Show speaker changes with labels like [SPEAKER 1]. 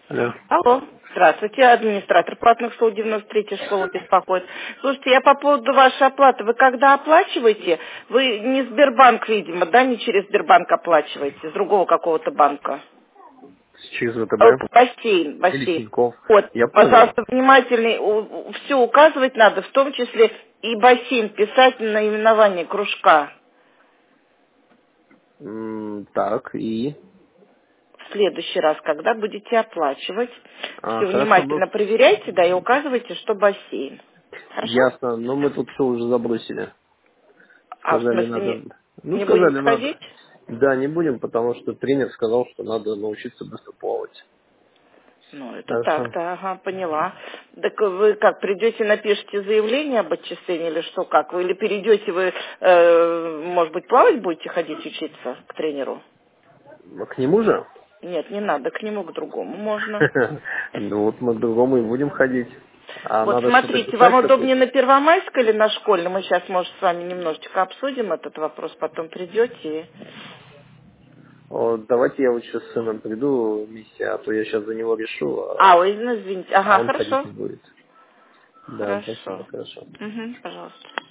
[SPEAKER 1] Алло.
[SPEAKER 2] Алло, здравствуйте, администратор платных школ 93-й школы беспокоит. Слушайте, я по поводу вашей оплаты. Вы когда оплачиваете, вы не Сбербанк, видимо, да, не через Сбербанк оплачиваете, с другого какого-то банка?
[SPEAKER 1] Через ВТБ.
[SPEAKER 2] Бассейн,
[SPEAKER 1] Или
[SPEAKER 2] бассейн.
[SPEAKER 1] Тинькофф.
[SPEAKER 2] Вот,
[SPEAKER 1] Я понял.
[SPEAKER 2] пожалуйста, внимательный, все указывать надо, в том числе и бассейн, писать на наименование кружка.
[SPEAKER 1] Так, и...
[SPEAKER 2] В следующий раз, когда будете оплачивать, все
[SPEAKER 1] Хорошо, ну,
[SPEAKER 2] внимательно проверяйте, да, и указывайте, что бассейн. Хорошо?
[SPEAKER 1] ясно. Но мы тут все уже забросили.
[SPEAKER 2] А в
[SPEAKER 1] Сказали,
[SPEAKER 2] смысле
[SPEAKER 1] надо... Ну,
[SPEAKER 2] не будете
[SPEAKER 1] сказали, надо.
[SPEAKER 2] ходить?
[SPEAKER 1] Да, не будем, потому что тренер сказал, что надо научиться быстро плавать.
[SPEAKER 2] Ну, это
[SPEAKER 1] Так что...
[SPEAKER 2] так-то, ага, поняла. Так вы как, придете, напишите заявление об отчислении или что, как? Вы или перейдете, вы, может быть, плавать будете ходить учиться к тренеру?
[SPEAKER 1] К нему же?
[SPEAKER 2] Нет, не надо, к нему, к другому можно.
[SPEAKER 1] Ну, вот мы к другому и будем ходить. А
[SPEAKER 2] Вот
[SPEAKER 1] надо что-то
[SPEAKER 2] смотрите, вам
[SPEAKER 1] писать
[SPEAKER 2] удобнее
[SPEAKER 1] какое-то?
[SPEAKER 2] на Первомайской или на Школьной? Мы сейчас, может, с вами немножечко обсудим этот вопрос, потом придете.
[SPEAKER 1] Вот, давайте я вот сейчас с сыном приду вместе, а то я сейчас за него решу,
[SPEAKER 2] Ой, ну, извините.
[SPEAKER 1] а
[SPEAKER 2] Ага,
[SPEAKER 1] он ходить
[SPEAKER 2] хорошо.
[SPEAKER 1] не будет. Да, спасибо,
[SPEAKER 2] Хорошо.
[SPEAKER 1] хорошо.
[SPEAKER 2] Угу, пожалуйста.